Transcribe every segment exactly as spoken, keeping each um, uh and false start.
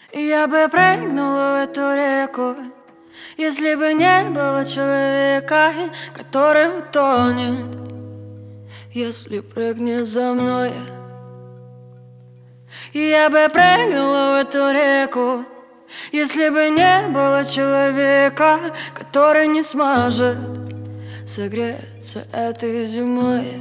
Я бы прыгнула в эту реку, если бы не было человека, который утонет, если прыгнет за мной. Я бы прыгнула в эту реку, если бы не было человека, который не сможет согреться этой зимой.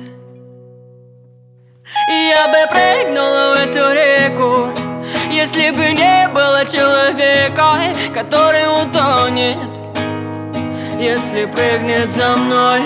Я бы прыгнула в эту реку, если бы не было человека, который утонет, если прыгнет за мной.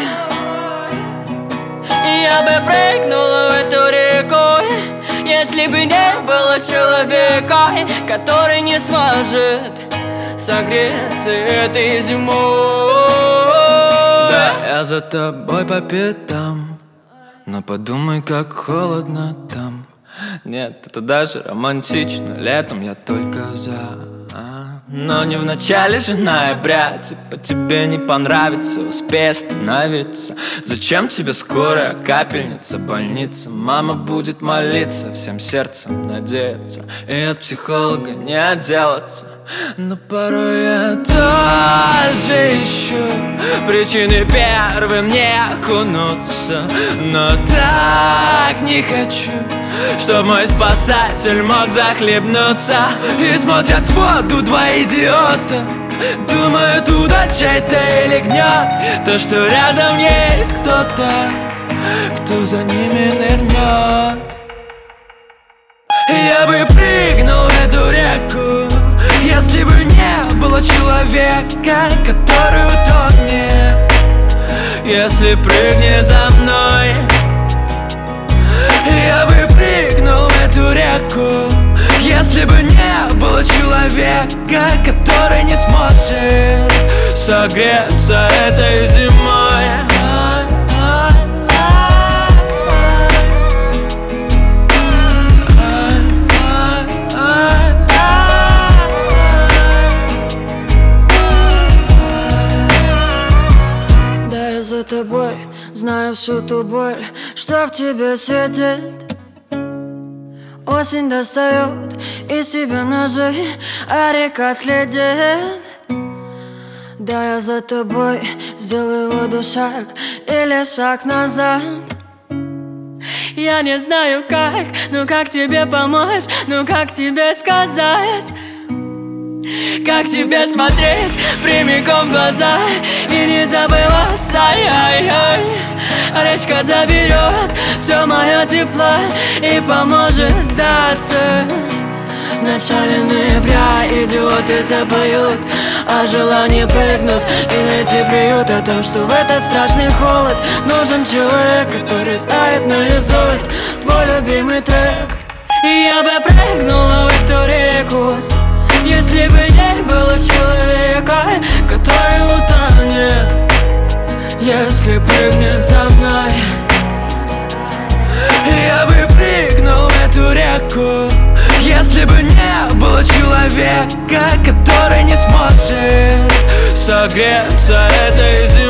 Я бы прыгнула в эту реку, если бы не было человека, который не сможет согреться этой зимой. Да, я за тобой по пятам, но подумай, как холодно там. Нет, это даже романтично, летом я только за, а? Но не в начале же ноября, типа тебе не понравится, успей остановиться. Зачем тебе скорая, капельница, больница? Мама будет молиться, всем сердцем надеяться, и от психолога не отделаться. Но порой я тоже ищу причины первым не окунуться, но так не хочу, чтоб мой спасатель мог захлебнуться. И смотрят в воду два идиота, думают, удача это или гнет, то, что рядом есть кто-то, кто за ними нырнет. Я бы прыгнул в эту реку, если бы не было человека, который утонет, если прыгнет за мной. Я бы прыгнул в эту реку, если бы не было человека, который не сможет согреться этой зимой. За тобой знаю всю ту боль, что в тебе сидит. Осень достает из тебя ножи, а река следит. Да, я за тобой сделаю воду шаг или шаг назад. Я не знаю как, ну как тебе помочь, ну как тебе сказать, как тебе смотреть прямиком в глаза и не забываться. Ай-яй-яй. Речка заберет все мое тепло и поможет сдаться. В начале ноября идиоты запоют о желании прыгнуть и найти приют, о том, что в этот страшный холод нужен человек, который знает наизусть твой любимый трек. И я бы прыгнула в эту реку, если бы не было человека, который утонет, если прыгнет за мной. Я бы прыгнул в эту реку, если бы не было человека, который не сможет согреться этой зимой.